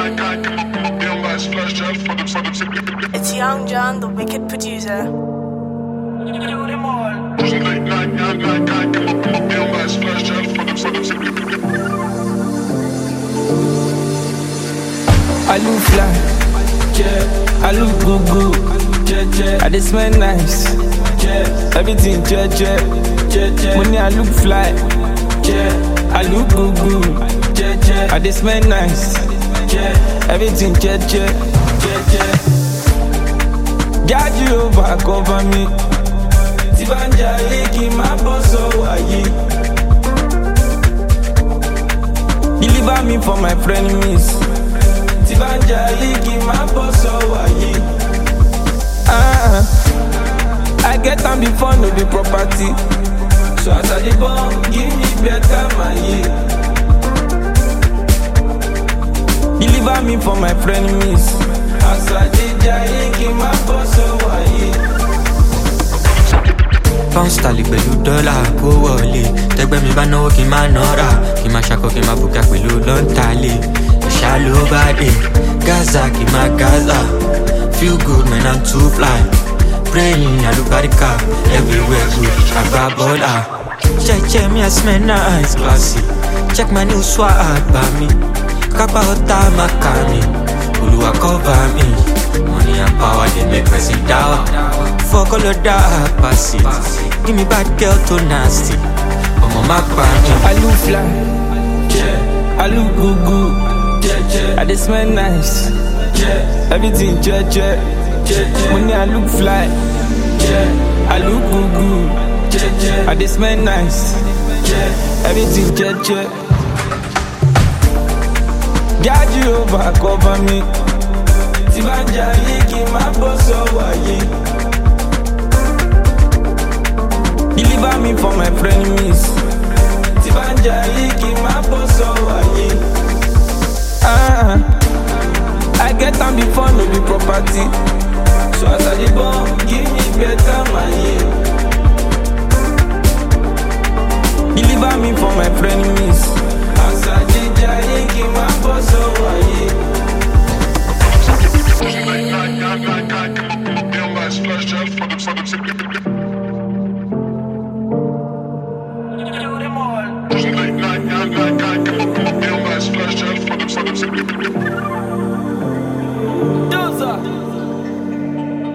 It's Young John, the wicked producer. I look fly, yeah. I look good, yeah. I just smell nice, yeah. Everything, yeah. Money, I look fly, yeah. I look good, yeah. I just smell nice, yeah. Everything, yeah. God, you over, cover me. Tibanja, Iki, my boss, so are you? Deliver me for my frenemies. Tibanja, Iki, my boss, so are you? I get them before no be property. So as I dey born, give me better money. Deliver me for my frenemies. As I dey Iki, my boss, so are you? Pound sterling pẹ̀lú dọ́là kó wọlé. Tẹ́gbẹ́ mi bá náwó kí n má nọ́ra. Kí n má ṣakọ kí n má bùkà pẹ̀lú lọ́ntàlẹ̀. Ìṣá ló bá dé. Gaza kí n má Gaza. Feel good man I'm too fly. Praying alubarika everywhere good. Àgbà bọ́là. Check me I smell nice classy. Check my new swag bá mi. Kápá ọ̀tá má kà mí. Olúwa cover me. Money and power they make person down. Fuck all of that pass it. Give me bad girl too nasty. I'm on my body. I look fly, yeah. I look good, yeah. I just smell nice, yeah. Everything, yeah. Money I look fly, yeah. I look good, yeah. I just smell nice, yeah. Everything, yeah. God, you over, cover me. Tibanja, Iki, my boss, so are you? Deliver me for my frenemies. Tibanja, Iki, my boss, so are you? I get them before no be property. So as I dey born, give me better money. Deliver me for my frenemies. As I dey Iki, my boss, so are you? Splash gel for them.